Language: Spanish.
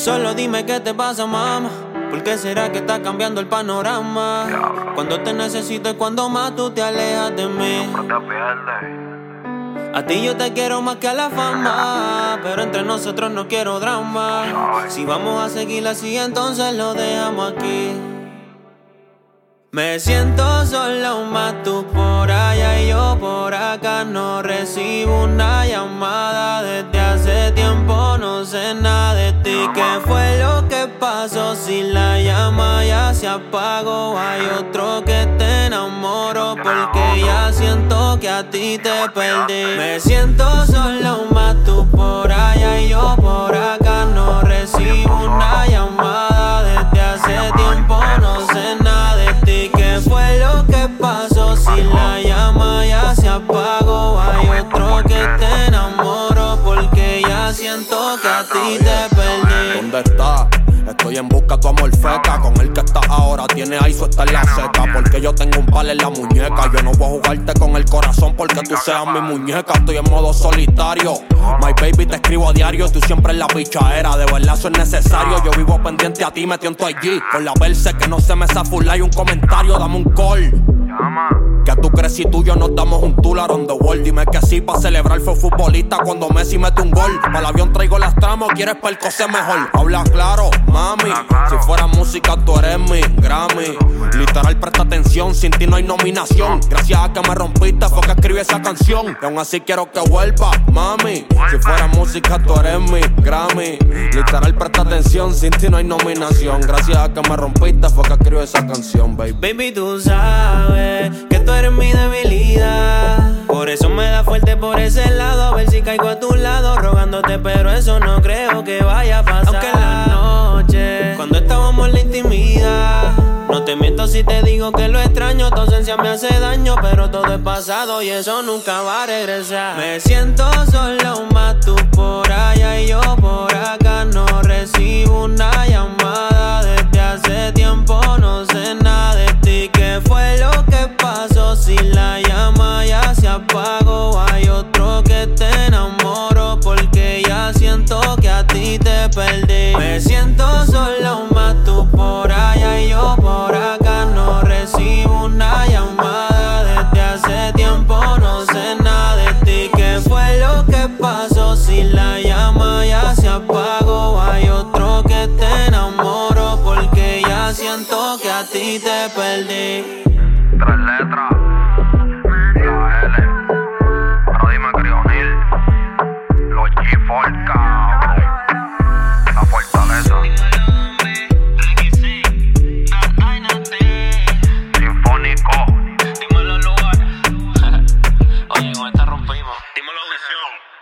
Solo dime qué te pasa, mamá. ¿Por qué será que está cambiando el panorama? Cuando te necesito es cuando más tú te alejas de mí. A ti yo te quiero más que a la fama, pero entre nosotros no quiero drama. Si vamos a seguir así, entonces lo dejamos aquí. Me siento solo, más tú por allá y yo por acá. No recibo una llamada desde hace tiempo, no sé nada de ti. ¿Qué fue lo que pasó? Si la llama ya se apagó, hay otro que te enamoro, porque ya siento que a ti te perdí. Me siento solo, más tú por allá y yo por acá. No recibo una llamada desde hace tiempo, no sé nada de ti. ¿Qué fue lo que pasó? Si la llama ya se apagó, hay otro que te enamoro, porque ya siento que a ti te perdí. ¿Dónde estás? Estoy en busca de tu amor feca. Con el que estás ahora tiene ISO, está en la seca. Porque yo tengo un palo en la muñeca. Yo no voy a jugarte con el corazón porque tú seas mi muñeca. Estoy en modo solitario. My baby, te escribo a diario. Tú siempre en la pichadera. De verdad eso es necesario. Yo vivo pendiente a ti, metido en tu IG. Con la verse que no se me zafula y un comentario. Dame un call. ¿Qué tú crees si tú y yo nos damos un tour around the world? Dime que sí, pa' celebrar fue futbolista cuando Messi mete un gol. Para el avión traigo las tramas, quieres pa' el cose mejor. Habla claro, mami, si fuera música tú eres mi Grammy. Literal, presta atención, sin ti no hay nominación. Gracias a que me rompiste fue que escribí esa canción. Y aún así quiero que vuelva, mami. Si fuera música tú eres mi Grammy. Literal, presta atención, sin ti no hay nominación. Gracias a que me rompiste fue que escribí esa canción, baby. Baby, tú sabes que tú eres mi debilidad, por eso me da fuerte por ese lado. A ver si caigo a tu lado rogándote, pero eso no creo que vaya a pasar. Aunque en la noche, cuando estábamos en la intimidad, no te miento si te digo que lo extraño. Tu ausencia me hace daño, pero todo es pasado y eso nunca va a regresar. Me siento solo, más tú por allá y yo por acá. No recibo una llamada desde hace tiempo, no sé nada de ti. ¿Qué fue lo que pasó? Si la llama ya se apagó, hay otro que te enamoro, porque ya siento que a ti te perdí. Me siento solo, más tú por allá y yo por acá. No recibo una llamada desde hace tiempo, no sé nada de ti. ¿Qué fue lo que pasó? Si la llama ya se apagó, hay otro que te enamoro, porque ya siento que a ti te perdí. 3 letras, la L, pero dime Crionil, los G4, cabrón, la fortaleza, Sinfónico, Dímelo lugar. Oye, con esta rompimos. dímelo visión.